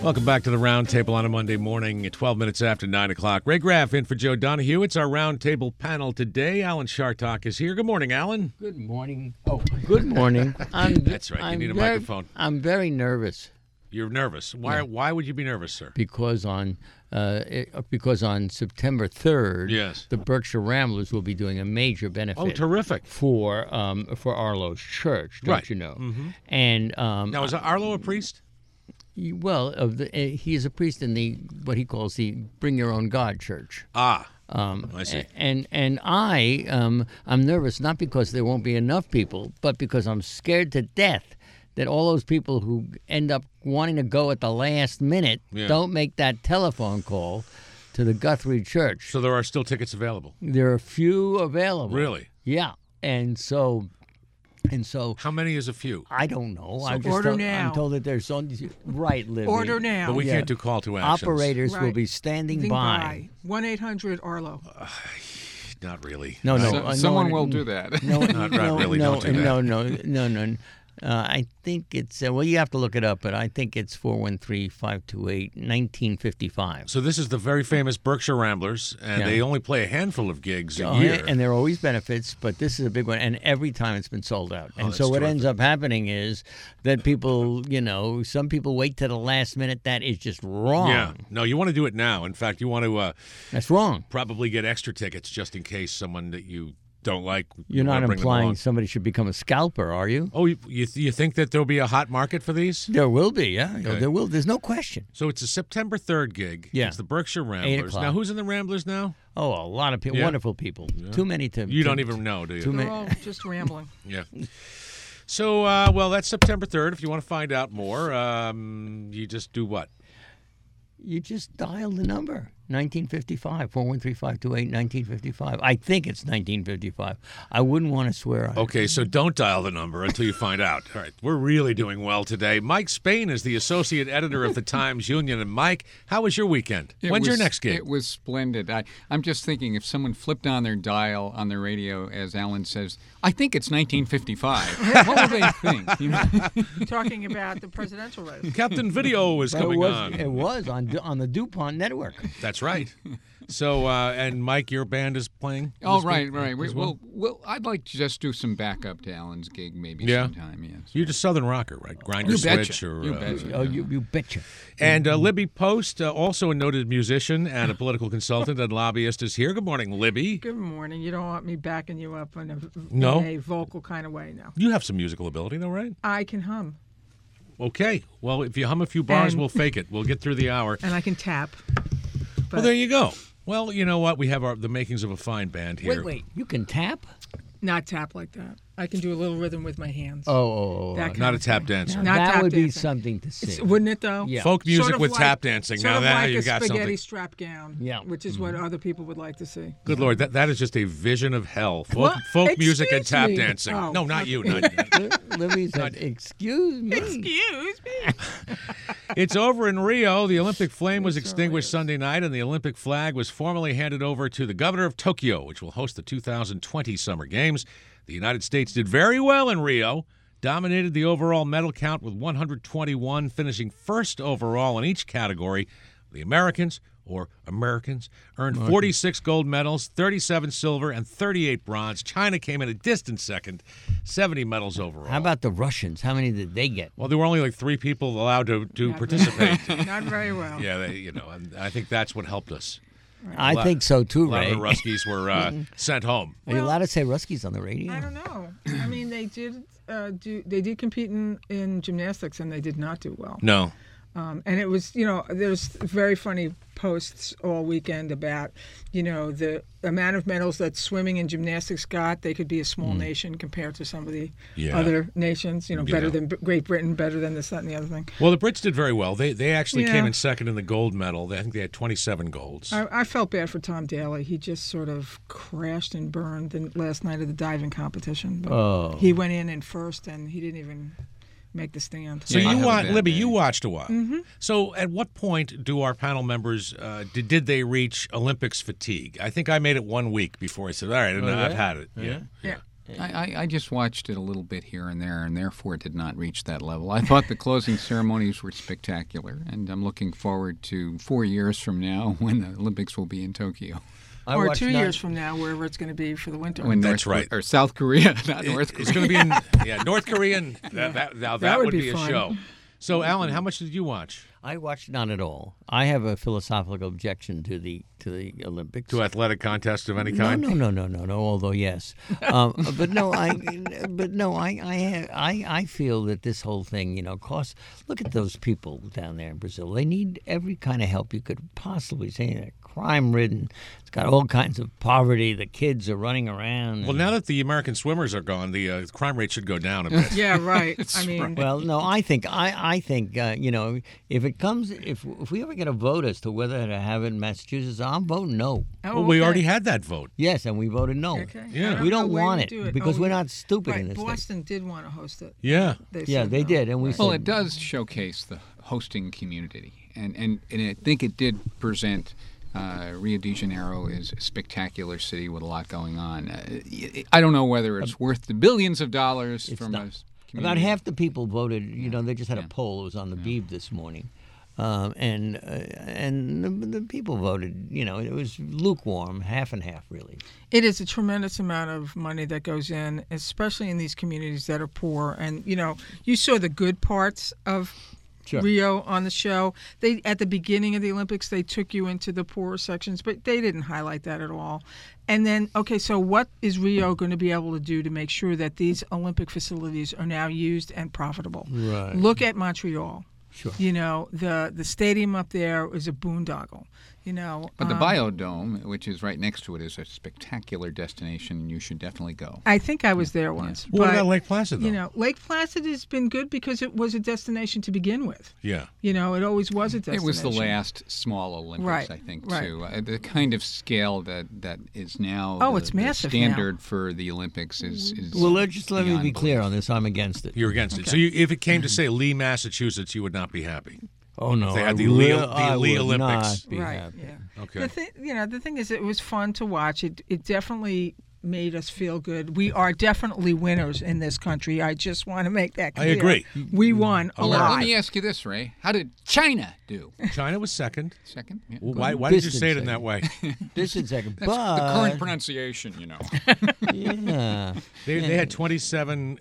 Welcome back to the Round Table on a Monday morning at 12 minutes after 9 o'clock. Ray Graff in for Joe Donahue. It's our Round Table panel today. Alan Chartock is here. Good morning, Alan. Good morning. Oh, good morning. That's right. You need a microphone. I'm very nervous. You're nervous. Why would you be nervous, sir? Because on September 3rd, yes, the Berkshire Ramblers will be doing a major benefit. Oh, terrific. For Arlo's church, don't you know? Mm-hmm. And now, is Arlo a priest? Well, he is a priest in what he calls the Bring Your Own God Church. I see. And I'm nervous not because there won't be enough people, but because I'm scared to death that all those people who end up wanting to go at the last minute don't make that telephone call to the Guthrie Church. So there are still tickets available? There are a few available. Really? Yeah. And so how many is a few? I don't know. So order now. I'm told that there's only right, Libby. Order now. But we can't do call to actions. Operators will be standing by. 1-800-ARLO. Not really. No. Someone will do that. Not really. Don't do that. No. I think it's, you have to look it up, but I think it's 413-528-1955. So this is the very famous Berkshire Ramblers, and they only play a handful of gigs a year. And there are always benefits, but this is a big one, and every time it's been sold out. And so what ends up happening is that people, some people wait to the last minute. That is just wrong. Yeah. No, you want to do it now. In fact, you want to that's wrong. Probably get extra tickets just in case someone that you don't like. You're not implying somebody should become a scalper, are you? Oh, you think that there'll be a hot market for these? There will be, yeah. Okay. There will. There's no question. So it's a September 3rd gig. Yeah. It's the Berkshire Ramblers. Now, who's in the Ramblers now? Oh, a lot of people. Wonderful people. Yeah. Too many to... You don't even know, do you? They're all just rambling. Yeah. So, that's September 3rd. If you want to find out more, you just do what? You just dial the number. 1955, 413-528-1955. I think it's 1955. I wouldn't want to swear on it. Okay, so don't dial the number until you find out. All right, we're really doing well today. Mike Spain is the associate editor of the Times-Union. And Mike, how was your weekend? When's your next gig? It was splendid. I'm just thinking if someone flipped on their dial on their radio, as Alan says, I think it's 1955. What would they think? You're talking about the presidential race. Captain Video is coming on. It was on the DuPont network. That's right. So, and Mike, your band is playing? Oh, right. Well, I'd like to just do some backup to Alan's gig maybe sometime, yes. You're just Southern rocker, right? Grinder you Switch. Betcha. You betcha. Oh, you betcha. And Libby Post, also a noted musician and a political consultant and lobbyist, is here. Good morning, Libby. Good morning. You don't want me backing you up in a vocal kind of way, no. You have some musical ability, though, right? I can hum. Okay. Well, if you hum a few bars, we'll fake it. We'll get through the hour. And I can tap. Well, there you go. Well, you know what? We have the makings of a fine band here. Wait. You can tap? Not tap like that. I can do a little rhythm with my hands. Oh. Not a tap dancer. That would be something to see. Wouldn't it, though? Yeah. Folk music sort of with like, tap dancing. Sort now of that like you got a spaghetti something. strap gown, yeah. which is what other people would like to see. Good Lord, that is just a vision of hell. Folk music and tap dancing. Oh. No, not you. Libby said, excuse me. Excuse me. It's over in Rio. The Olympic flame was extinguished Sunday night, and the Olympic flag was formally handed over to the governor of Tokyo, which will host the 2020 Summer Games. The United States did very well in Rio, dominated the overall medal count with 121, finishing first overall in each category. The Americans earned 46 gold medals, 37 silver, and 38 bronze. China came in a distant second, 70 medals overall. How about the Russians? How many did they get? Well, there were only like 3 people allowed to participate. Not very well. Yeah, and I think that's what helped us. I think so too, A Ray. lot of the Ruskies were sent home. Are you allowed to say Ruskies on the radio? I don't know. I mean, they did compete in gymnastics, and they did not do well. No. And it was, there's very funny posts all weekend about, the amount of medals that swimming and gymnastics got. They could be a small nation compared to some of the other nations, better than Great Britain, better than this, that, and the other thing. Well, the Brits did very well. They actually came in second in the gold medal. I think they had 27 golds. I felt bad for Tom Daley. He just sort of crashed and burned the last night of the diving competition. But he went in first, and he didn't even make the stand. So Libby, you watched a while. Mm-hmm. So at what point do our panel members, did they reach Olympics fatigue? I think I made it 1 week before I said, all right, I've had it. Yeah. I just watched it a little bit here and there, and therefore it did not reach that level. I thought the closing ceremonies were spectacular, and I'm looking forward to 4 years from now when the Olympics will be in Tokyo. Or 2 years from now, wherever it's going to be for the winter. That's right. Or South Korea, not North Korea. It's going to be in North Korea. That would be a show. So, Alan, how much did you watch? I watched none at all. I have a philosophical objection to the Olympics. To athletic contests of any kind? No. Although yes, but no, I feel that this whole thing, costs. Look at those people down there in Brazil. They need every kind of help you could possibly say. They're crime-ridden. It's got all kinds of poverty. The kids are running around. Well, now that the American swimmers are gone, the crime rate should go down a bit. Yeah, right. Well, no, I think if we ever get a vote as to whether to have it in Massachusetts, I'm voting no. Well, we already had that vote. Yes, and we voted no. Okay. Yeah. We don't want it because we're not stupid in this Boston did want to host it. Yeah. They did, and we said, Well, it does showcase the hosting community, and I think it did present Rio de Janeiro is a spectacular city with a lot going on. I don't know whether it's worth the billions of dollars from a community. About half the people voted. They just had a poll. It was on the Beeb this morning. And the people voted, it was lukewarm, half and half, really. It is a tremendous amount of money that goes in, especially in these communities that are poor. And, you saw the good parts of Rio on the show. They at the beginning of the Olympics, they took you into the poorer sections, but they didn't highlight that at all. And then, okay, so what is Rio going to be able to do to make sure that these Olympic facilities are now used and profitable? Right. Look at Montreal. Sure. The stadium up there is a boondoggle. But the Biodome, which is right next to it, is a spectacular destination, and you should definitely go. I think I was there once. What about Lake Placid, though? Lake Placid has been good because it was a destination to begin with. Yeah. It always was a destination. It was the last small Olympics, I think, too. The kind of scale that is now it's massive the standard now. For the Olympics is well, just let me be clear on this. I'm against it. You're against it. So if it came to, say, Lee, Massachusetts, you would not be happy. Oh no! If they had the Lee Olympics. Not be right. happy. Yeah. Okay. The thing is, it was fun to watch. It definitely made us feel good. We are definitely winners in this country. I just want to make that clear. I agree. We won a lot. Let me ask you this, Ray. How did China do? China was second. Second? Yeah. Well, why did you say it in that way? Distant second. That's the current pronunciation, Yeah. They had 26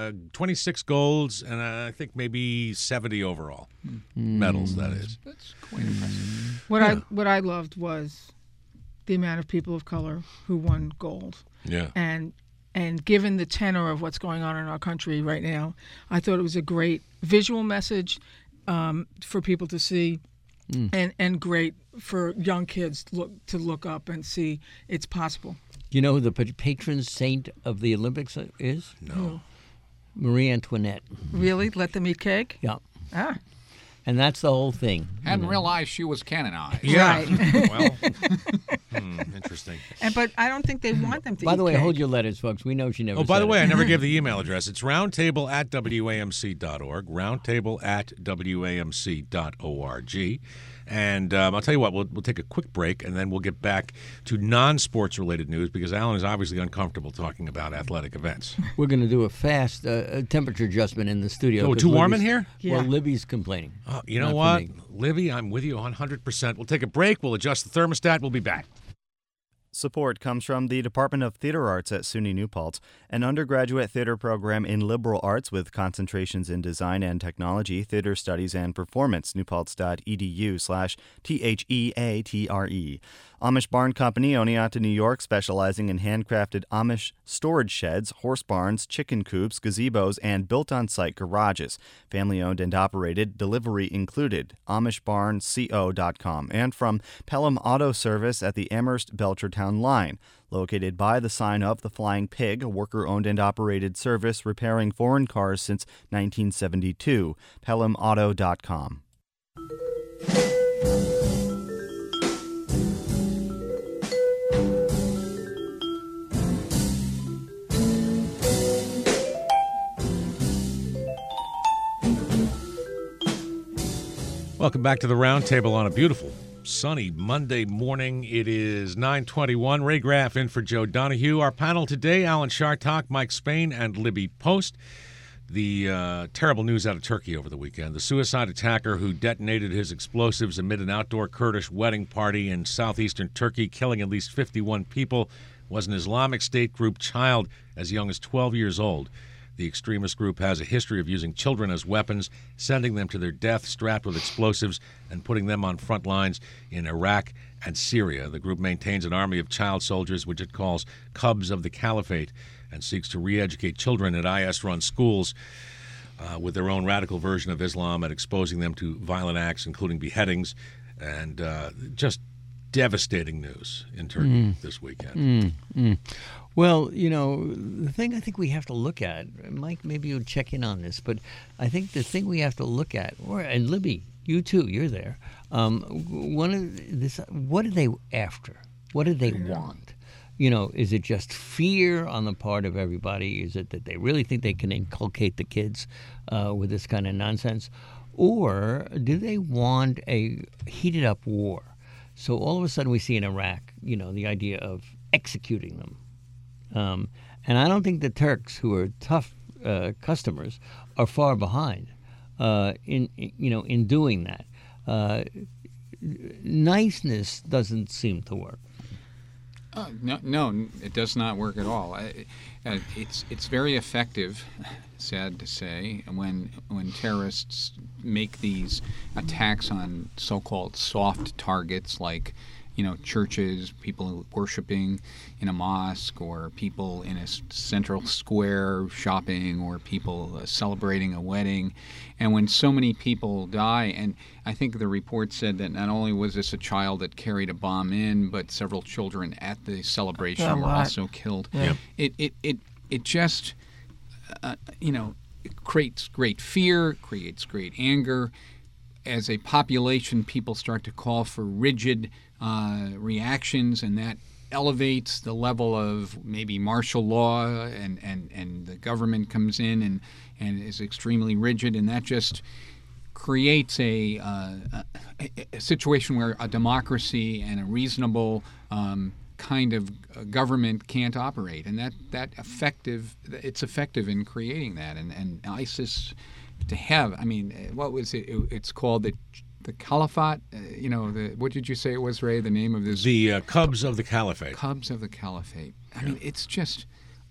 golds, and I think maybe 70 overall medals, that is. That's quite impressive. What I loved was the amount of people of color who won gold. Yeah. And given the tenor of what's going on in our country right now, I thought it was a great visual message for people to see, and great for young kids to look up and see it's possible. Do you know who the patron saint of the Olympics is? No. Marie Antoinette. Really? Let them eat cake? Yeah. Ah. And that's the whole thing. Hadn't realized she was canonized. Yeah. Right. Well, interesting. But I don't think they want them to By eat the way, cake. hold your letters, folks. We know she never Oh, by said the way, it. I never gave the email address. It's roundtable@wamc.org, roundtable@wamc.org. And I'll tell you what, we'll take a quick break, and then we'll get back to non-sports related news because Alan is obviously uncomfortable talking about athletic events. We're going to do a fast temperature adjustment in the studio. Oh, 'cause too warm in Libby's- here? Yeah. Well, Libby's complaining. You know Not for what? me. Libby, I'm with you 100%. We'll take a break. We'll adjust the thermostat. We'll be back. Support comes from the Department of Theater Arts at SUNY New Paltz, an undergraduate theater program in liberal arts with concentrations in design and technology, theater studies, and performance. newpaltz.edu/THEATRE. Amish Barn Company, Oneonta, New York, specializing in handcrafted Amish storage sheds, horse barns, chicken coops, gazebos, and built-on-site garages. Family-owned and operated, delivery included. AmishBarnCO.com. And from Pelham Auto Service at the Amherst-Belchertown line. Located by the sign of the Flying Pig, a worker-owned and operated service repairing foreign cars since 1972. PelhamAuto.com. Welcome back to the Roundtable on a beautiful sunny Monday morning. It is 9:21. Ray Graff in for Joe Donahue. Our panel today, Alan Chartock, Mike Spain, and Libby Post. The terrible news out of Turkey over the weekend. The suicide attacker who detonated his explosives amid an outdoor Kurdish wedding party in southeastern Turkey, killing at least 51 people, was an Islamic State group child as young as 12 years old. The extremist group has a history of using children as weapons, sending them to their death strapped with explosives, and putting them on front lines in Iraq and Syria. The group maintains an army of child soldiers, which it calls Cubs of the Caliphate, and seeks to re-educate children at IS-run schools with their own radical version of Islam and exposing them to violent acts, including beheadings, and just devastating news in Turkey this weekend. Well, the thing I think we have to look at, Mike, maybe you'll check in on this, but I think the thing we have to look at, and Libby, you too, you're there. What are they after? What do they want? Is it just fear on the part of everybody? Is it that they really think they can inculcate the kids with this kind of nonsense? Or do they want a heated up war? So all of a sudden we see in Iraq, the idea of executing them. And I don't think the Turks, who are tough customers, are far behind in doing that. Niceness doesn't seem to work. No, it does not work at all. It's very effective, sad to say, when terrorists make these attacks on so-called soft targets like churches, people worshiping in a mosque, or people in a central square shopping, or people celebrating a wedding. And when so many people die, and I think the report said that not only was this a child that carried a bomb in, but several children at the celebration were also killed. Yeah. It just, it creates great fear, creates great anger. As a population, people start to call for rigid reactions, and that elevates the level of maybe martial law, and the government comes in and is extremely rigid, and that just creates a situation where a democracy and a reasonable kind of government can't operate, and it's effective in creating that, and ISIS to have, what was it? It's called the Caliphate. What did you say it was, Ray? The name of this? The Cubs of the Caliphate. Cubs of the Caliphate. It's just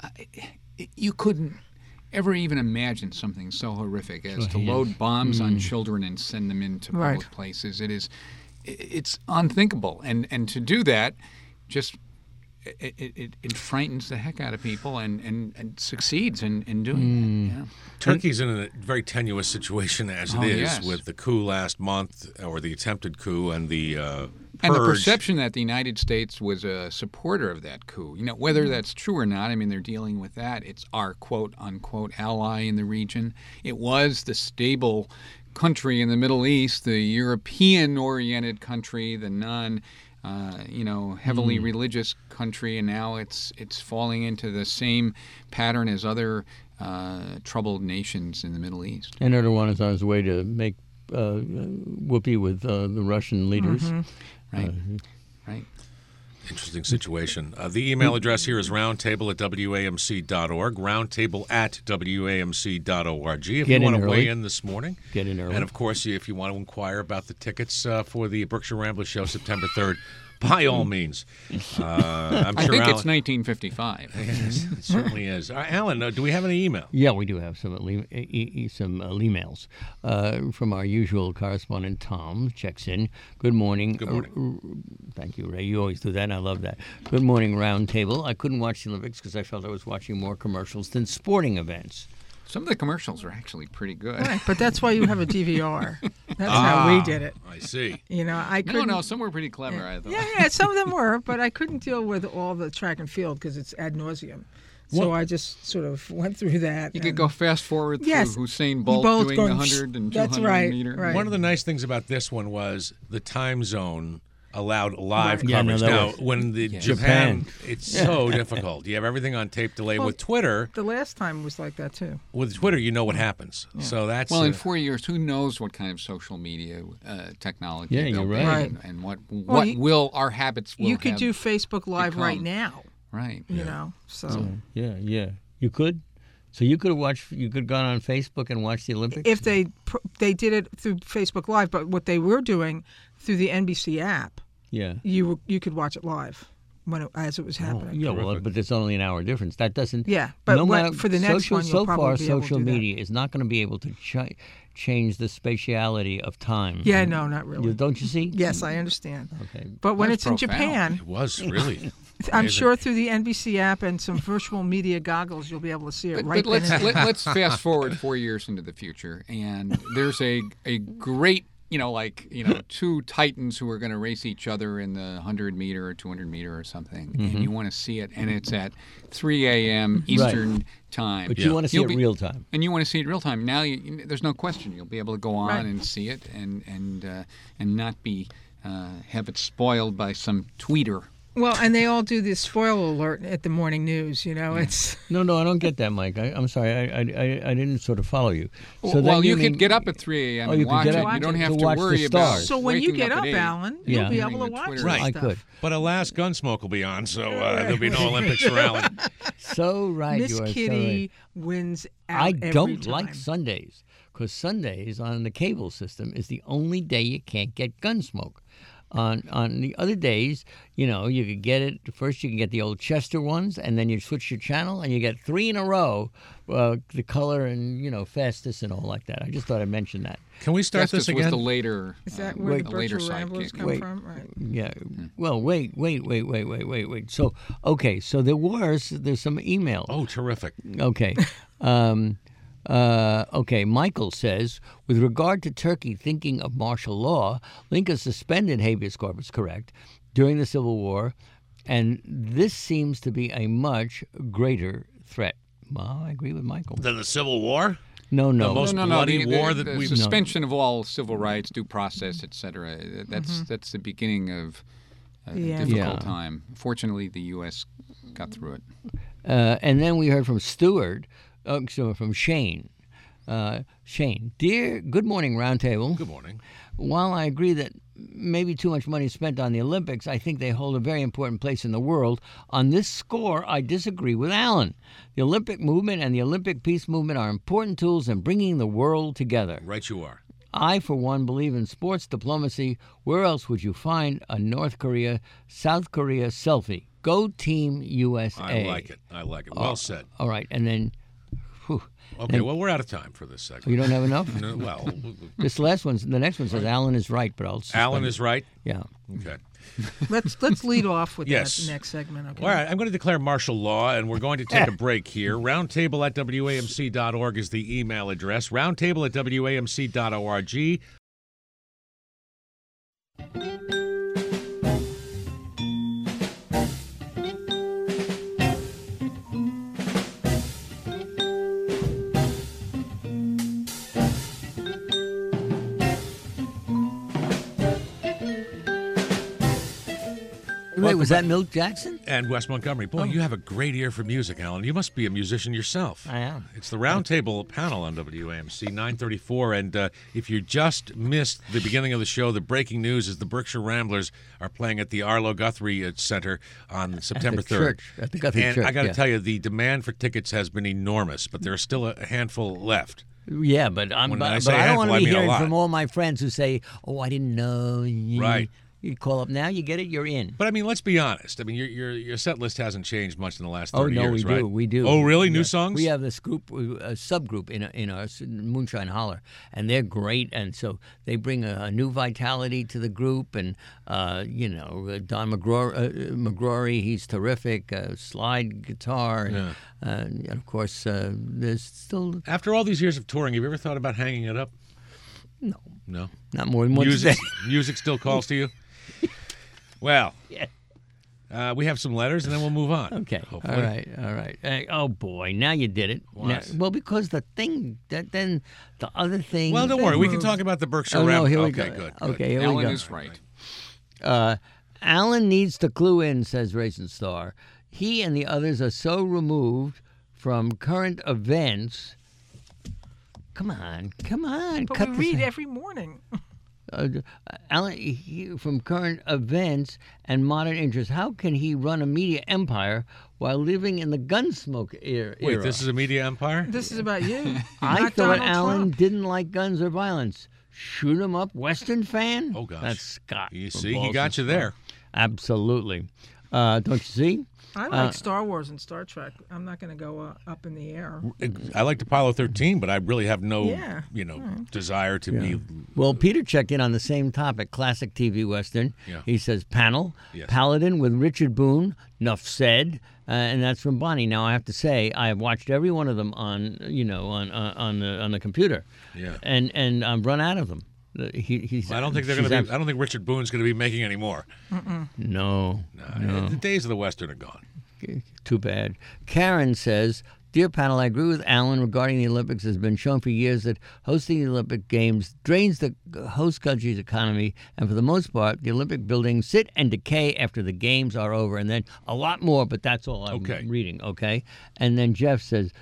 you couldn't ever even imagine something so horrific as to load bombs on children and send them into public places. It's unthinkable, and to do that, just it frightens the heck out of people and succeeds in doing that. Yeah. Turkey's in a very tenuous situation as it is, with the coup last month, or the attempted coup, and the purge. And the perception that the United States was a supporter of that coup. Whether that's true or not, they're dealing with that. It's our quote-unquote ally in the region. It was the stable country in the Middle East, the European-oriented country, the heavily religious country, and now it's falling into the same pattern as other troubled nations in the Middle East. And Erdogan is on his way to make whoopee with the Russian leaders. Right. Right. Interesting situation. The email address here is roundtable@wamc.org, roundtable@wamc.org. If you want to weigh in this morning. Get in early. And, of course, if you want to inquire about the tickets for the Berkshire Ramblers show September 3rd, by all means. I think it's 1955. Yes, it certainly is. Alan, do we have any email? Yeah, we do have some emails from our usual correspondent, Tom. Checks in. Good morning. Good morning. Thank you, Ray. You always do that, and I love that. Good morning, Roundtable. I couldn't watch the Olympics because I felt I was watching more commercials than sporting events. Some of the commercials are actually pretty good. Right, but that's why you have a DVR. That's how we did it. I see. I couldn't. No, some were pretty clever, Yeah. I thought. Yeah, some of them were, but I couldn't deal with all the track and field because it's ad nauseum. So I just sort of went through that. You could go fast forward through Usain Bolt doing the 100 and 200 meter. Right. One of the nice things about this one was the time zone allowed live Right. Yeah, no, coverage. that Now, was- when the Japan. it's so difficult. You have everything on tape delay. Well, with Twitter, The last time was like that too. you know what happens. So that's Well, in 4 years, who knows what kind of social media technology Yeah, there'll you're be right. and what you- will our habits will You could have do Facebook Live right become. now. Right. You know, so Yeah. You could. So you could have watched. You could have gone on Facebook and watched the Olympics. if they did it through Facebook Live, but what they were doing through the NBC app, Yeah. you could watch it live as it was happening. Yeah, well, but there's only an hour difference. That doesn't. Yeah, but no matter, for the next social, one, you'll so probably far, be able to social do that. media is not going to be able to change the spatiality of time. Yeah, no, not really. Don't you see? Yes, I understand. Okay. But when That's it's in profound. Japan, it was really. I'm amazing. sure through the NBC app and some virtual media goggles, you'll be able to see it right But then and there. let's fast forward 4 years into the future, and there's a great two titans who are going to race each other in the 100-meter or 200-meter or something, and you want to see it, and it's at 3 a.m. Eastern time. But you want to see You'll it be- real time. And you want to see it real time. Now, there's no question you'll be able to go on Right. and see it, and not be have it spoiled by some tweeter. Well, and they all do this spoiler alert at the morning news. You know, it's No, I don't get that, Mike. I'm sorry. I didn't sort of follow you. So Well, then you mean- could get up at 3 a.m. Oh, and you could watch get it. up You don't have to to watch the worry about stars. so when you waking get up, at 8. Alan, Yeah. you'll be Getting able to the watch Twitter that I stuff. could. But alas, Gunsmoke will be on, so there'll be no Olympics for Alan. So right, Miss you are so Kitty right. wins out I every don't time. like Sundays because Sundays on the cable system is the only day you can't get Gunsmoke. On the other days, you could get it. First, you can get the old Chester ones, and then you switch your channel, and you get 3 in a row, the color and fastest and all like that. I just thought I'd mention that. Can we start Justice this was again? the later, Is that where the a later virtual ramblers sidekick. come Wait. from? Right. Yeah. Well, wait. So, okay. So there's some email. Oh, terrific. Okay. Okay, Michael says, with regard to Turkey thinking of martial law, Lincoln suspended habeas corpus, correct, during the Civil War, and this seems to be a much greater threat. Well, I agree with Michael. Then the Civil War? No. The most bloody the, war the, that the we've suspension of all civil rights, due process, etc. That's the beginning of a Yeah. difficult Yeah. time. Fortunately, the U.S. got through it. And then we heard from Stuart, from Shane. Shane, dear Good Morning Roundtable. Good morning. While I agree that maybe too much money is spent on the Olympics, I think they hold a very important place in the world. On this score, I disagree with Alan. The Olympic movement and the Olympic peace movement are important tools in bringing the world together. Right you are. I, for one, believe in sports diplomacy. Where else would you find a North Korea, South Korea selfie? Go Team USA. I like it. Well said. All right, and then, whew, Okay, well, we're out of time for this segment. you don't have enough? No, well, The next one says Alan is right, but I'll suspend Alan it. is right. Yeah. Okay. Let's lead off with Yes. that next segment. Okay. All right, I'm going to declare martial law, and we're going to take a break here. Roundtable at WAMC.org is the email address. Roundtable at WAMC.org. Wait, was that Milt Jackson? And Wes Montgomery. Boy, you have a great ear for music, Alan. You must be a musician yourself. I am. It's the Roundtable panel on WAMC 934. And if you just missed the beginning of the show, the breaking news is the Berkshire Ramblers are playing at the Arlo Guthrie Center on September 3rd. church, at the Guthrie and Church, I got to yeah. tell you, the demand for tickets has been enormous, but there's still a handful left. Yeah, but I I don't say handful, want I to be mean a hearing lot. from all my friends who say, "Oh, I didn't know." Right. You call up now, you get it, you're in. But I mean, let's be honest. I mean, your set list hasn't changed much in the last 30 Oh no, years, we right? do, we do. Oh, really? New Yeah. songs? We have this group, a subgroup in our Moonshine Holler, and they're great. And so they bring a new vitality to the group. And Don McGrory, he's terrific. Slide guitar, and of course, there's still After all these years of touring, have you ever thought about hanging it up? no, No. not more than once a Music, day. music still calls to you? Well, Yeah. we have some letters, and then we'll move on. Okay. Hopefully. All right. Oh boy, now you did it. What? Now- well, because the other thing. Well, don't worry. We can talk about the Berkshire Oh no, Ramblers. here we Okay, go. good. Okay, here we Alan go. is right. Alan needs to clue in, says Raisin Star. He and the others are so removed from current events. Come on. But cut we this read out. every morning. Alan, from current events and modern interests, how can he run a media empire while living in the Gunsmoke era? Wait, this is a media empire? This is about you. I not thought Donald Alan Trump. didn't like guns or violence. Shoot 'em up, Western fan? Oh, gosh. That's Scott. You from see, he Boston got you Star. there. Absolutely. Don't you see? I like Star Wars and Star Trek. I'm not going to go up in the air. I like Apollo 13, but I really have no, Yeah. desire to be. Well, Peter checked in on the same topic, classic TV Western. Yeah. He says, Panel, Yes. Paladin with Richard Boone, Nuff said, and that's from Bonnie. Now, I have to say, I have watched every one of them on the computer. Yeah. And I've run out of them. I don't think they're going to be. I don't think Richard Boone's going to be making any more. No. The days of the Western are gone. Too bad. Karen says, Dear panel, I agree with Alan regarding the Olympics. It has been shown for years that hosting the Olympic Games drains the host country's economy, and for the most part, the Olympic buildings sit and decay after the Games are over, and then a lot more, but that's all I'm reading, okay? And then Jeff says,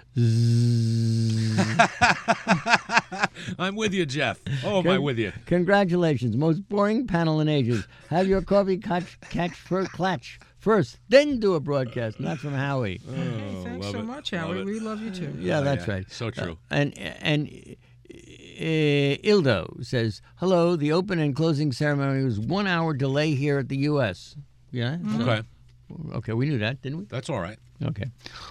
I'm with you, Jeff. Oh, am I with you? Congratulations, most boring panel in ages. Have your coffee catch first, then do a broadcast. And that's from Howie. Hey, thanks so much, Howie. We love you too. Yeah, that's right. So true. And Ildo says, hello, the open and closing ceremony was 1 hour delay here at the U.S. Yeah? Okay. Okay, we knew that, didn't we? That's all right. Okay.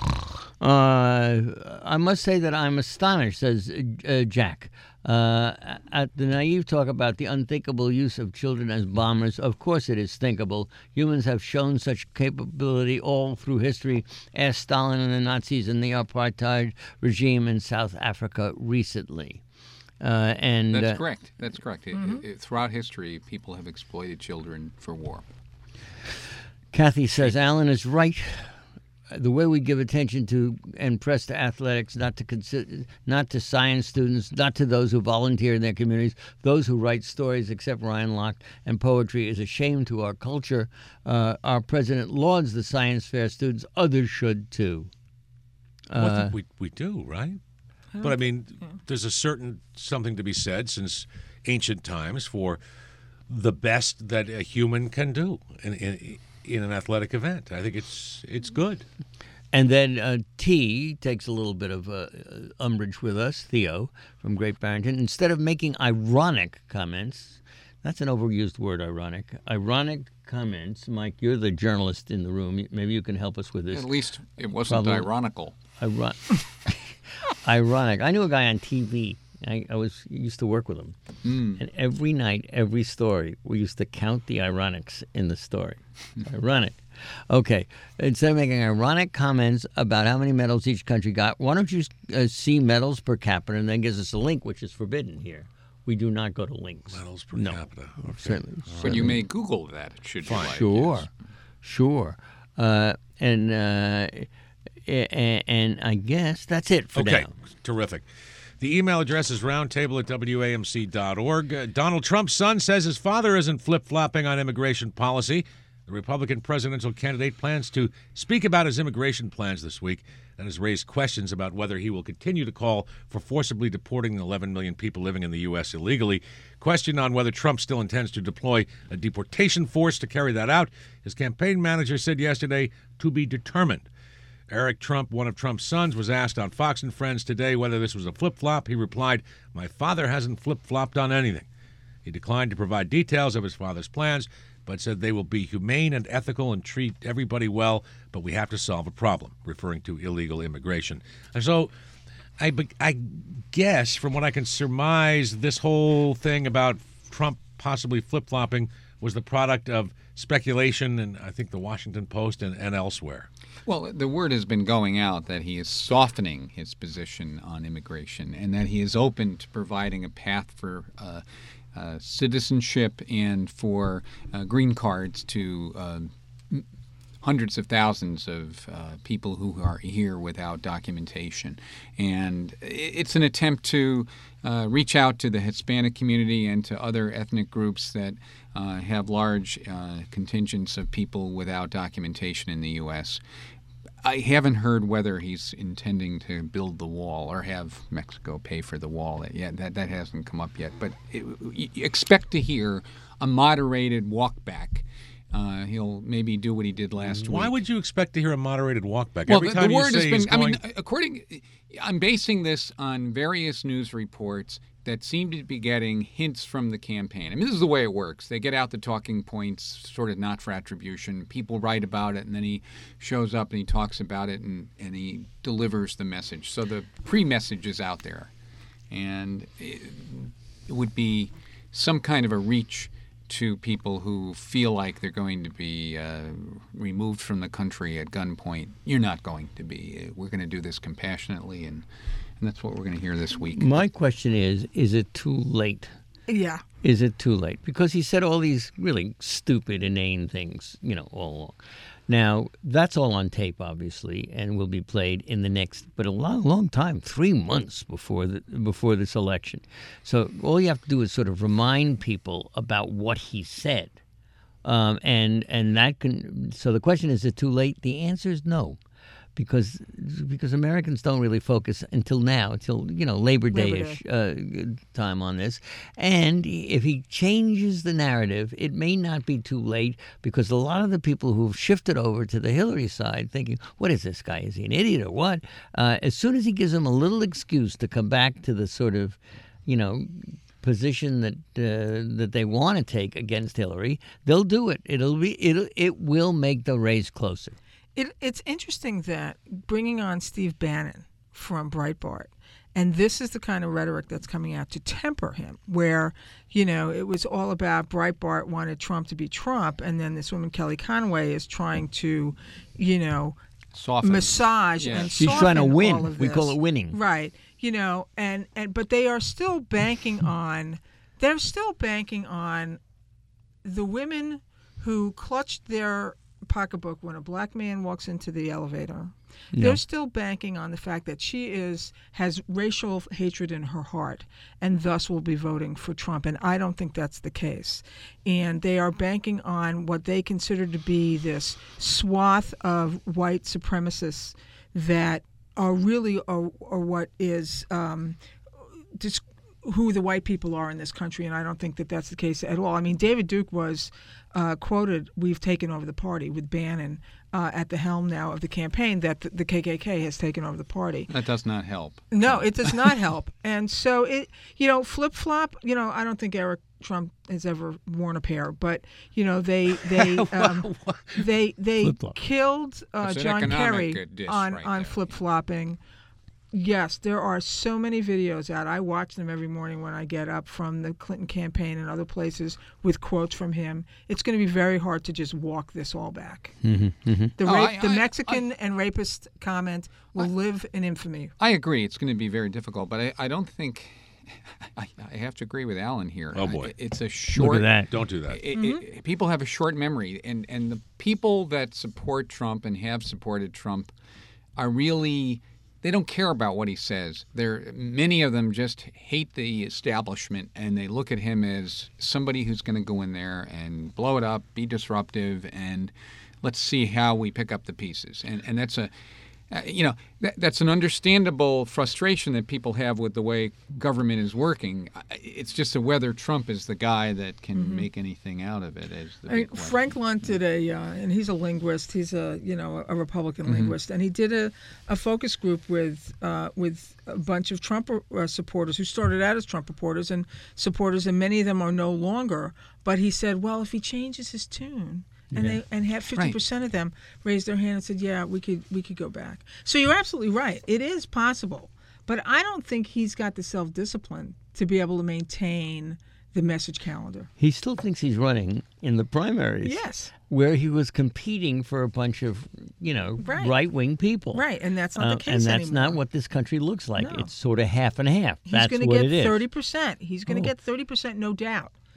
I must say that I'm astonished, says Jack, at the naive talk about the unthinkable use of children as bombers. Of course it is thinkable. Humans have shown such capability all through history. Ask Stalin and the Nazis and the apartheid regime in South Africa recently. That's correct. That's correct. Throughout history, people have exploited children for war. Kathy says Alan is right. The way we give attention to and press to athletics, not to science students, not to those who volunteer in their communities, those who write stories, except Ryan Locke, and poetry is a shame to our culture. Our president lauds the science fair students. Others should too. Well, I think we do, right? But I mean, there's a certain something to be said since ancient times for the best that a human can do in an athletic event. I think it's good. And then T takes a little bit of umbrage with us, Theo, from Great Barrington. Instead of making ironic comments, that's an overused word, ironic. Ironic comments. Mike, you're the journalist in the room. Maybe you can help us with this. At least it wasn't ironical. Ironic. I knew a guy on TV. I used to work with him. And every night, every story, we used to count the ironics in the story. Ironic. Okay. Instead of making ironic comments about how many medals each country got, why don't you see medals per capita and then gives us a link, which is forbidden here. We do not go to links. Medals per capita. Okay. Certainly. But you may Google that, should you like. Sure. And I guess that's it for now. Okay, terrific. The email address is roundtable@wamc.org. Donald Trump's son says his father isn't flip-flopping on immigration policy. The Republican presidential candidate plans to speak about his immigration plans this week and has raised questions about whether he will continue to call for forcibly deporting the 11 million people living in the U.S. illegally. Questioned on whether Trump still intends to deploy a deportation force to carry that out, his campaign manager said yesterday to be determined. Eric Trump, one of Trump's sons, was asked on Fox and Friends today whether this was a flip-flop. He replied, "My father hasn't flip-flopped on anything." He declined to provide details of his father's plans, but said they will be humane and ethical and treat everybody well, but we have to solve a problem, referring to illegal immigration. And so I guess, from what I can surmise, this whole thing about Trump possibly flip-flopping was the product of speculation in, I think, the Washington Post and elsewhere. Well, the word has been going out that he is softening his position on immigration and that he is open to providing a path for citizenship and for green cards to hundreds of thousands of people who are here without documentation. And it's an attempt to reach out to the Hispanic community and to other ethnic groups that have large contingents of people without documentation in the U.S. I haven't heard whether he's intending to build the wall or have Mexico pay for the wall. That hasn't come up yet. But you expect to hear a moderated walk back. He'll maybe do what he did last week. Why would you expect to hear a moderated walk back? Well, Every time the word you say has been. he's I'm basing this on various news reports that seem to be getting hints from the campaign. I mean, this is the way it works. They get out the talking points, sort of not for attribution. People write about it, and then he shows up and he talks about it, and he delivers the message. So the pre-message is out there. And it would be some kind of a reach to people who feel like they're going to be removed from the country at gunpoint. You're not going to be. We're going to do this compassionately, and that's what we're going to hear this week. My question is it too late? Yeah. Is it too late? Because he said all these really stupid, inane things, all along. Now, that's all on tape, obviously, and will be played in the next, but a long, long time, 3 months before this election. So all you have to do is sort of remind people about what he said. And that can, so the question is it too late? The answer is no. Because Americans don't really focus until Labor Day-ish time on this. And if he changes the narrative, it may not be too late, because a lot of the people who've shifted over to the Hillary side thinking, what is this guy? Is he an idiot or what? As soon as he gives them a little excuse to come back to the sort of, position that they want to take against Hillary, they'll do it. It will make the race closer. It's interesting that bringing on Steve Bannon from Breitbart, and this is the kind of rhetoric that's coming out to temper him, where, it was all about Breitbart wanted Trump to be Trump, and then this woman, Kelly Conway, is trying to, soften. Massage and She's soften trying to win. all of We this. call it winning. Right. But they are still banking on, the women who clutched their pocketbook when a black man walks into the elevator. They're still banking on the fact that she has racial hatred in her heart and thus will be voting for Trump. And I don't think that's the case. And they are banking on what they consider to be this swath of white supremacists that are really what is just who the white people are in this country, and I don't think that that's the case at all. I mean, David Duke was quoted, "We've taken over the party," with Bannon at the helm now of the campaign, that the KKK has taken over the party. That does not help. No, it does not help. And so, flip-flop, I don't think Eric Trump has ever worn a pair, but, they killed John Kerry on flip-flopping. Yes, there are so many videos out. I watch them every morning when I get up, from the Clinton campaign and other places, with quotes from him. It's going to be very hard to just walk this all back. Mm-hmm, mm-hmm. The Mexican and rapist comment will live in infamy. I agree. It's going to be very difficult, but I don't think... I have to agree with Alan here. Oh, boy. It's a short... Look at that. Don't do that. People have a short memory, and the people that support Trump and have supported Trump are really... They don't care about what he says. Many of them just hate the establishment, and they look at him as somebody who's going to go in there and blow it up, be disruptive, and let's see how we pick up the pieces. And that's that's an understandable frustration that people have with the way government is working. It's just whether Trump is the guy that can make anything out of it. Frank Lunt did and he's a linguist. He's a Republican linguist, and he did a focus group with a bunch of Trump supporters who started out as Trump supporters, and many of them are no longer. But he said, well, if he changes his tune. And had 50% of them raised their hand and said, "Yeah, we could go back." So you're absolutely right. It is possible, but I don't think he's got the self-discipline to be able to maintain the message calendar. He still thinks he's running in the primaries. Yes, where he was competing for a bunch of right-wing people. Right, and that's not the case anymore. And that's not what this country looks like. No. It's sort of half and half. He's going to get 30%. He's going to get 30%, no doubt.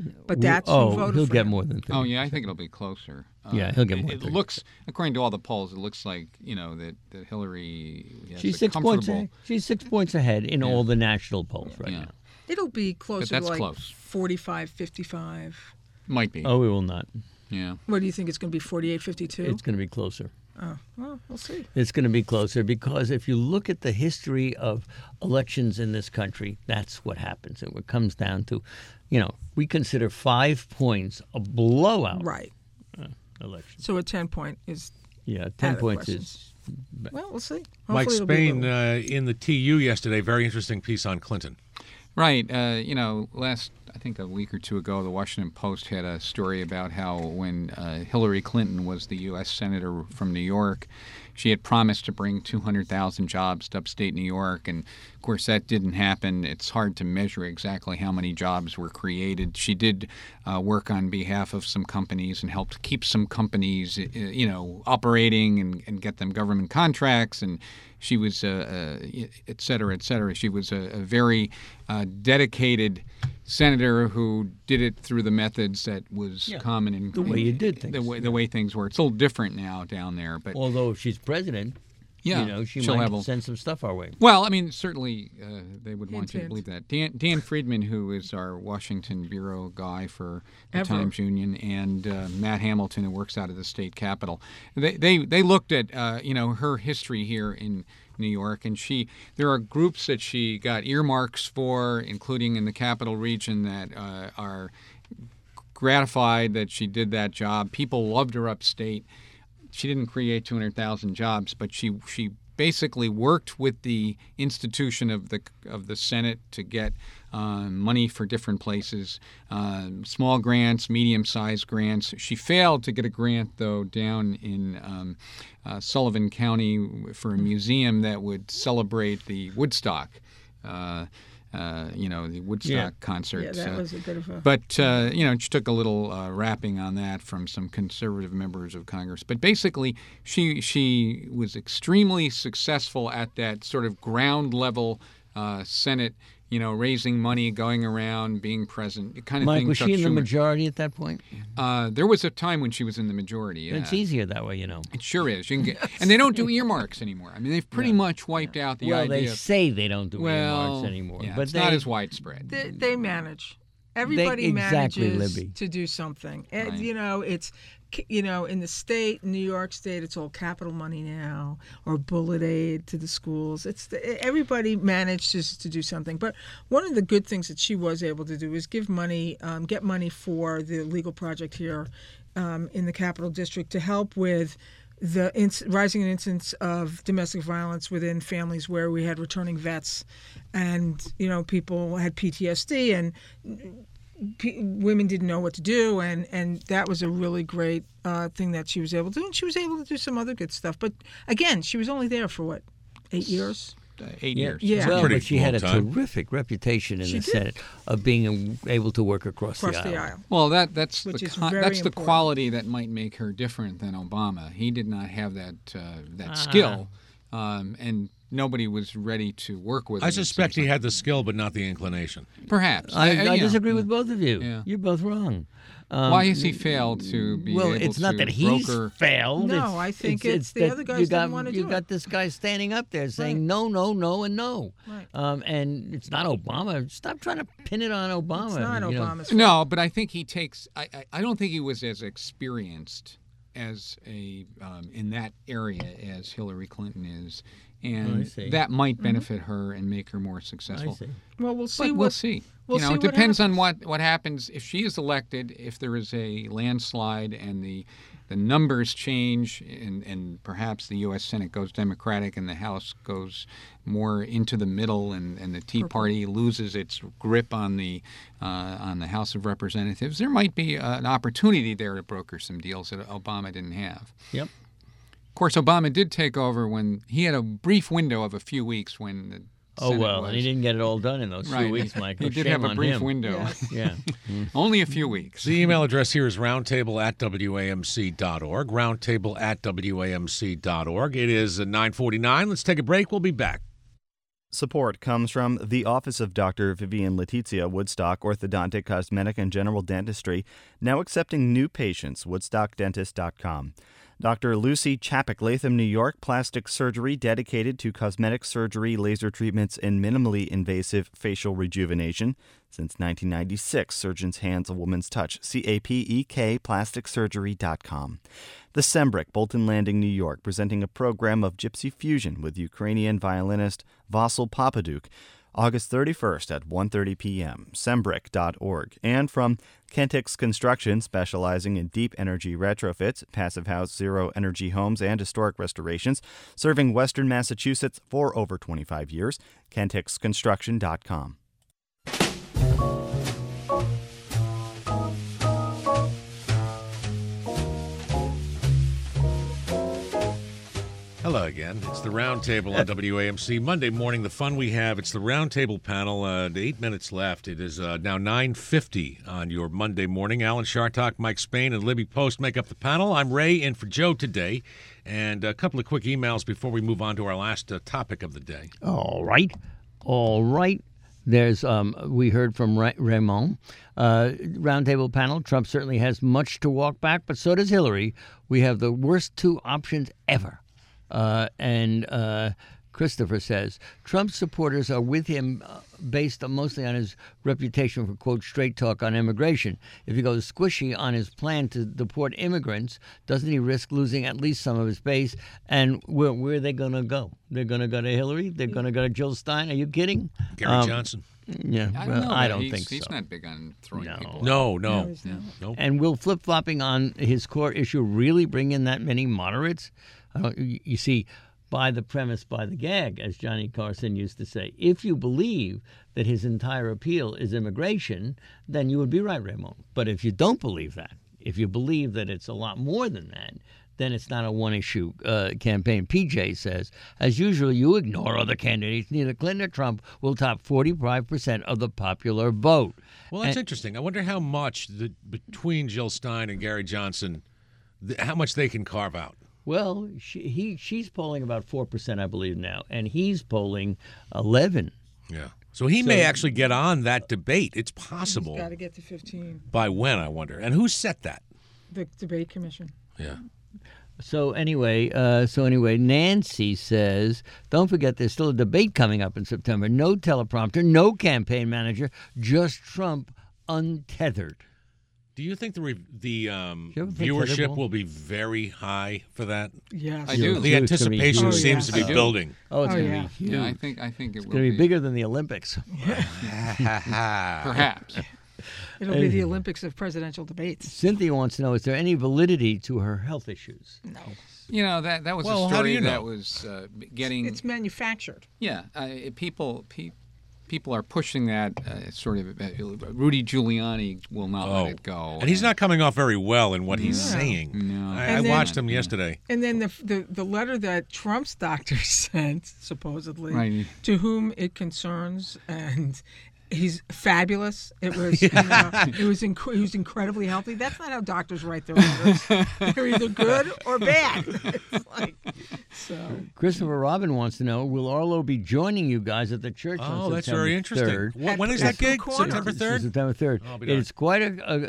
But that's who voted he'll for get him. more than 30. Oh yeah, I think it'll be closer. Yeah, he'll get more. It looks, according to all the polls, it looks like that Hillary. She's 6 points ahead. She's 6 points ahead in all the national polls right now. It'll be closer that's to like close. 45, 55. Might be. Oh, we will not. Yeah. What do you think? It's going to be 48, 52? It's going to be closer. Oh, well, we'll see. It's going to be closer because if you look at the history of elections in this country, that's what happens. It comes down to, we consider 5 points a blowout Right. election. So a 10-point is 10 of points question. is. Well, we'll see. Mike Hopefully it'll be a Spain little- in the TU yesterday, very interesting piece on Clinton. Right. Last, I think a week or two ago, the Washington Post had a story about how when Hillary Clinton was the U.S. Senator from New York, she had promised to bring 200,000 jobs to upstate New York. And, of course, that didn't happen. It's hard to measure exactly how many jobs were created. She did work on behalf of some companies and helped keep some companies, operating and get them government contracts. And she was, et cetera, et cetera. She was a very dedicated senator who did it through the methods that was common in the way you did things. The way things were. It's a little different now down there. But Although if she's president, she might send some stuff our way. Well, I mean, certainly they would want you to hint. believe that. Dan Friedman, who is our Washington bureau guy for the Times Union, and Matt Hamilton, who works out of the state capitol, they looked at her history here in New York, and there are groups that she got earmarks for, including in the capital region, that are gratified that she did that job. People loved her upstate. She didn't create 200,000 jobs, but she basically worked with the institution of the Senate to get money for different places, small grants, medium-sized grants. She failed to get a grant, though, down in Sullivan County for a museum that would celebrate the Woodstock. The Woodstock concerts. Yeah, that was a bit of a... But, she took a little rapping on that from some conservative members of Congress. But basically, she was extremely successful at that sort of ground level Senate, raising money, going around, being present, the kind of Mike, thing. was Chuck she in the Schumer- majority at that point? There was a time when she was in the majority. Yeah. It's easier that way, It sure is. You can get, and they don't do earmarks anymore. I mean, they've pretty much wiped out the idea. They say they don't do well, earmarks anymore, yeah, but it's not as widespread. They manage. Everybody exactly, manages Libby. to do something. And, Right. it's, in the state, New York State, it's all capital money now, or bullet aid to the schools. Everybody manages to do something. But one of the good things that she was able to do is give money, get money for the legal project here in the Capital District to help with the rising incidence of domestic violence within families where we had returning vets, and people had PTSD, and women didn't know what to do, and that was a really great thing that she was able to do, and she was able to do some other good stuff. But again, she was only there for 8 years? 8 years. Yeah. Well, pretty but she had a long time. terrific reputation in She the did. Senate of being able to work across the aisle. Well, that's Which the is very that's the important. quality that might make her different than Obama. He did not have that skill, and nobody was ready to work with him. I it suspect seems he like. had the skill, but not the inclination. Perhaps. I yeah. disagree with both of you. Yeah. You're both wrong. Why has he failed to be Well, able it's not to that he's broker? failed. No, I think it's the that other guys you didn't got, wanna You do got it. this guy standing up there saying Right. no, no, no, and no. Right. And it's not Obama. Stop trying to pin it on Obama. It's not Obama's fault. No, but I think he takes. I don't think he was as experienced as in that area as Hillary Clinton is, I and see. that might benefit her and make her more I successful. see. Well, we'll see. But we'll see. we'll see it what depends on what happens if she is elected. If there is a landslide and the numbers change, and perhaps the U.S. Senate goes Democratic and the House goes more into the middle, and the Tea Party loses its grip on the House of Representatives, there might be an opportunity there to broker some deals that Obama didn't have. Yep. Of course, Obama did take over when he had a brief window of a few weeks when the Oh, Senate well, was, and he didn't get it all done in those few Right. weeks, Michael. He did Shame have a on brief him. window. Yes. Yeah. Only a few weeks. The email address here is roundtable@wamc.org, roundtable@wamc.org. It is 9:49. Let's take a break. We'll be back. Support comes from the Office of Dr. Vivian Letizia, Woodstock Orthodontic, Cosmetic, and General Dentistry, now accepting new patients, woodstockdentist.com. Dr. Lucy Chapek, Latham, New York, plastic surgery dedicated to cosmetic surgery, laser treatments, and minimally invasive facial rejuvenation. Since 1996, surgeons' hands a woman's touch. CAPEK, plasticsurgery.com. The Sembrick, Bolton Landing, New York, presenting a program of gypsy fusion with Ukrainian violinist Vasyl Papaduk, August 31st at 1:30 p.m., sembrick.org. And from Kentix Construction, specializing in deep energy retrofits, passive house, zero-energy homes, and historic restorations, serving Western Massachusetts for over 25 years, kentixconstruction.com. Hello again. It's the Roundtable on WAMC. Monday morning, the fun we have. It's the Roundtable panel. 8 minutes left. It is now 9:50 on your Monday morning. Alan Chartock, Mike Spain, and Libby Post make up the panel. I'm Ray in for Joe today. And a couple of quick emails before we move on to our last topic of the day. All right. There's we heard from Raymond. Roundtable panel. Trump certainly has much to walk back, but so does Hillary. We have the worst two options ever. And Christopher says, Trump's supporters are with him based mostly on his reputation for, quote, straight talk on immigration. If he goes squishy on his plan to deport immigrants, doesn't he risk losing at least some of his base? And where are they going to go? They're going to go to Hillary? They're going to go to Jill Stein? Are you kidding? Gary Johnson. Yeah, I don't think so. He's not big on throwing people out. No. And will flip-flopping on his core issue really bring in that many moderates? You see, by the premise, by the gag, as Johnny Carson used to say. If you believe that his entire appeal is immigration, then you would be right, Raymond. But if you don't believe that, if you believe that it's a lot more than that, then it's not a one-issue campaign. PJ says, as usual, you ignore other candidates. Neither Clinton or Trump will top 45% of the popular vote. Well, that's interesting. I wonder how much between Jill Stein and Gary Johnson, how much they can carve out. Well, she's polling about 4%, I believe, now, and he's polling 11%. Yeah. So he may actually get on that debate. It's possible. He's got to get to 15. By when, I wonder? And who set that? The debate commission. Yeah. So anyway, Nancy says, don't forget there's still a debate coming up in September. No teleprompter, no campaign manager, just Trump untethered. Do you think the viewership will be very high for that? Yes, I do. The anticipation seems to be building. Oh, it's going to be huge. Yeah, I think it will be bigger than the Olympics. Perhaps. It'll be the Olympics of presidential debates. Cynthia wants to know, is there any validity to her health issues? No. You know, that was a story that was getting... It's manufactured. Yeah. People are pushing that sort of. Rudy Giuliani will not let it go, and he's not coming off very well in what he's saying. No, I watched him yesterday. And then the letter that Trump's doctor sent, supposedly, right, to whom it concerns, and he's fabulous. It was, he was incredibly healthy. That's not how doctors write their letters. They're either good or bad. It's like, so. Christopher Robin wants to know, will Arlo be joining you guys at the church on September 3rd? That's very interesting. When is that gig? September 3rd? September 3rd. It's quite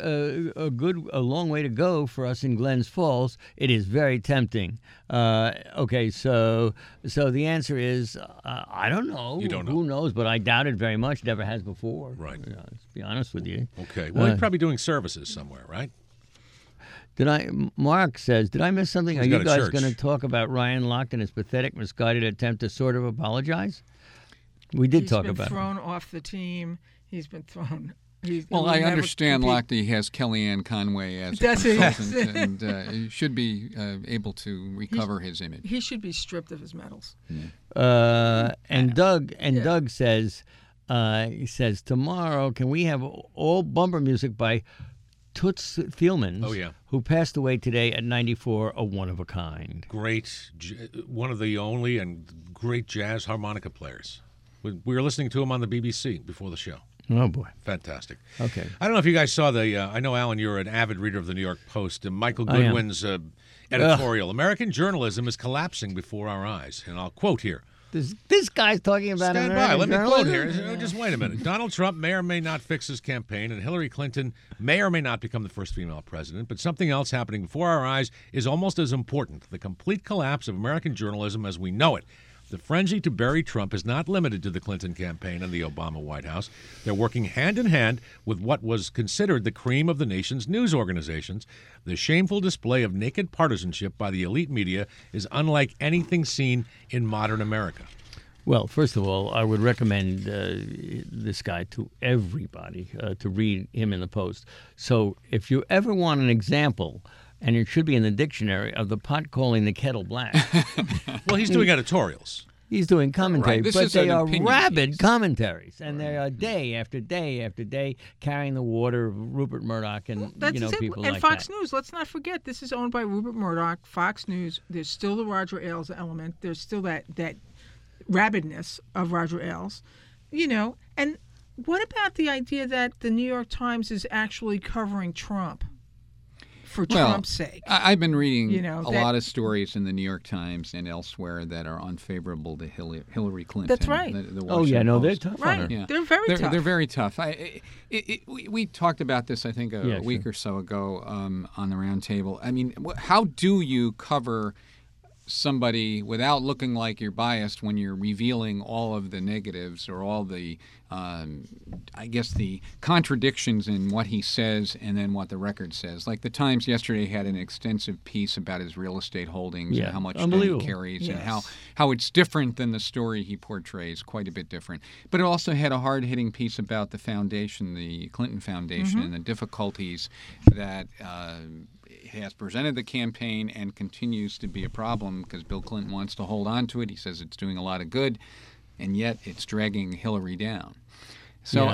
a long way to go for us in Glens Falls. It is very tempting. Okay, so the answer is, I don't know. You don't know. Who knows? But I doubt it very much. Never has before. Right. Let's be honest with you. Okay. Well, he's probably doing services somewhere, right? Mark says, did I miss something? He's Are you guys going to talk about Ryan Lochte and his pathetic, misguided attempt to sort of apologize? We did talk about it. He's been thrown off the team. He's been thrown. Well, I understand Lochte has Kellyanne Conway as a consultant and should be able to recover his image. He should be stripped of his medals. Doug says, he says, tomorrow, can we have all bumper music by Toots Thielmans, who passed away today at 94, a one-of-a-kind. Great, one of the only and great jazz harmonica players. We were listening to him on the BBC before the show. Oh, boy. Fantastic. Okay. I don't know if you guys saw I know, Alan, you're an avid reader of the New York Post, and Michael Goodwin's editorial, American journalism is collapsing before our eyes. And I'll quote here, This guy's talking about Stand American by. Let me quote journalism? here. Just wait a minute. Donald Trump may or may not fix his campaign, and Hillary Clinton may or may not become the first female president, but something else happening before our eyes is almost as important: the complete collapse of American journalism as we know it. The frenzy to bury Trump is not limited to the Clinton campaign and the Obama White House. They're working hand in hand with what was considered the cream of the nation's news organizations. The shameful display of naked partisanship by the elite media is unlike anything seen in modern America. Well, first of all, I would recommend this guy to everybody to read him in the Post. So if you ever want an example, and it should be in the dictionary, of the pot calling the kettle black. Well, he's doing editorials. He's doing commentary, Right. This but is they an are opinion rabid piece. commentaries, and they are day after day after day carrying the water of Rupert Murdoch and That's it. people And like Fox that. News, let's not forget, this is owned by Rupert Murdoch. Fox News, there's still the Roger Ailes element. There's still that rabidness of Roger Ailes, And what about the idea that the New York Times is actually covering Trump for Trump's sake? I've been reading a lot of stories in the New York Times and elsewhere that are unfavorable to Hillary Clinton. That's right. The Oh, yeah, Washington no, they're Post. tough on Right. her. Yeah. They're very tough. They're very tough. We talked about this, I think, a week sure. or so ago on the round table. I mean, how do you cover somebody without looking like you're biased when you're revealing all of the negatives or all the, I guess, the contradictions in what he says and then what the record says? Like the Times yesterday had an extensive piece about his real estate holdings and how much debt he unbelievable. carries and Yes. how it's different than the story he portrays, quite a bit different. But it also had a hard-hitting piece about the foundation, the Clinton Foundation, and the difficulties that has presented the campaign and continues to be a problem because Bill Clinton wants to hold on to it. He says it's doing a lot of good, and yet it's dragging Hillary down. So,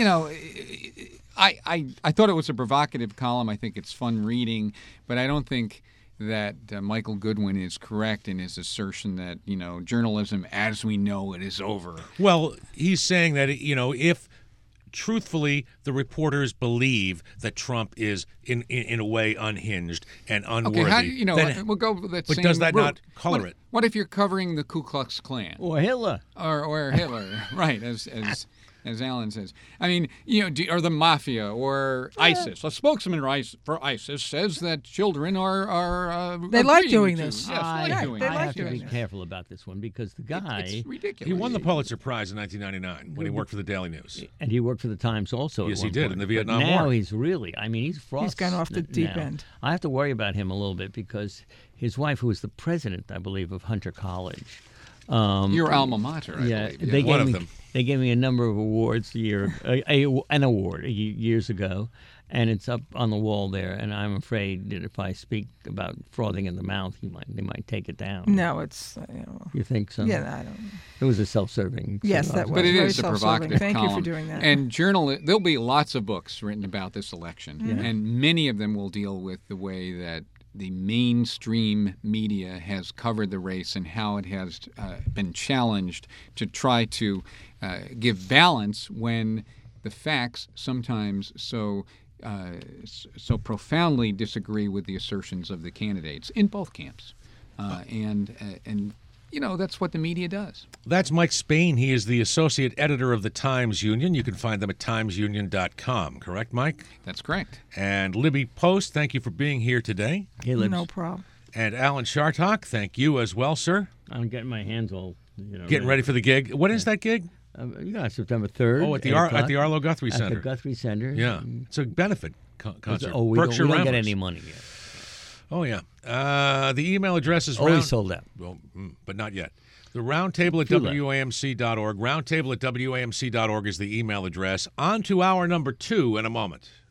I thought it was a provocative column. I think it's fun reading, but I don't think that Michael Goodwin is correct in his assertion that, journalism as we know it is over. Well, he's saying that, if truthfully the reporters believe that Trump is in a way unhinged and unworthy. Okay, we'll go with that but same does that route. not color it? What if you're covering the Ku Klux Klan? Or Hitler. Or Hitler, right, as Alan says. I mean, or the mafia or ISIS. A spokesman for ISIS says that children are They like agreeing doing to- this. Yes, I, like doing they this. I like have to doing be this. careful about this one because the guy, It's ridiculous. He won the Pulitzer Prize in 1999 when he worked for the Daily News. and he worked for the Times also. Yes, at he one did, point. in the But Vietnam now War. he's really, he's frosted. He's gone off the deep now. end. I have to worry about him a little bit because his wife, who was the president, I believe, of Hunter College. Your alma mater, I believe. They One gave of me, them. They gave me a number of awards an award years ago, and it's up on the wall there. And I'm afraid that if I speak about frothing in the mouth, they might take it down. No, it's You think so? yeah, I don't. It was a self-serving. Yes, that was But it very is a self-serving. provocative Thank column. you for doing that. And there'll be lots of books written about this election, and many of them will deal with the way that the mainstream media has covered the race and how it has been challenged to try to give balance when the facts sometimes so profoundly disagree with the assertions of the candidates in both camps. And that's what the media does. That's Mike Spain. He is the associate editor of the Times Union. You can find them at timesunion.com. Correct, Mike? That's correct. And Libby Post, thank you for being here today. He lives. No problem. And Alan Chartock, thank you as well, sir. I'm getting my hands all. Getting ready for the gig. What is that gig? September 3rd. Oh, at the 8 o'clock, Arlo Guthrie at Center. the Guthrie Center. Yeah, it's a benefit concert. Oh, we Berkshire don't get Ramblers. any money yet. Oh, yeah. The email address is Always sold out. Well, but not yet. The roundtable at WAMC.org. Roundtable at WAMC.org is the email address. On to hour number 2 in a moment.